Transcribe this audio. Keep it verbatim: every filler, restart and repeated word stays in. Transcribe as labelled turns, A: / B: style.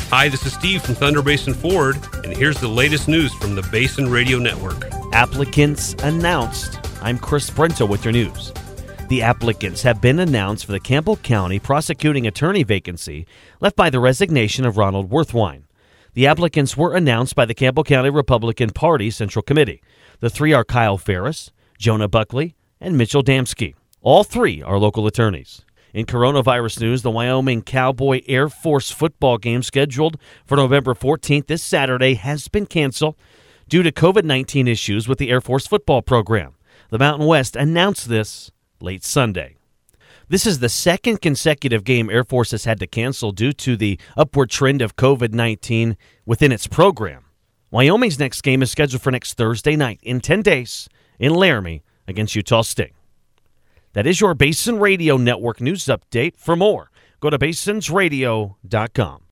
A: Hi, this is Steve from Thunder Basin Ford, and here's the latest news from the Basin Radio Network.
B: Applicants announced. I'm Chris Brento with your news. The applicants have been announced for the Campbell County prosecuting attorney vacancy left by the resignation of Ronald Worthwine. The applicants were announced by the Campbell County Republican Party Central Committee. The three are Kyle Ferris, Jonah Buckley, and Mitchell Damsky. All three are local attorneys. In coronavirus news, the Wyoming Cowboy Air Force football game scheduled for November fourteenth this Saturday has been canceled due to covid nineteen issues with the Air Force football program. The Mountain West announced this late Sunday. This is the second consecutive game Air Force has had to cancel due to the upward trend of covid nineteen within its program. Wyoming's next game is scheduled for next Thursday night in ten days in Laramie against Utah State. That is your Basin Radio Network news update. For more, go to basins radio dot com.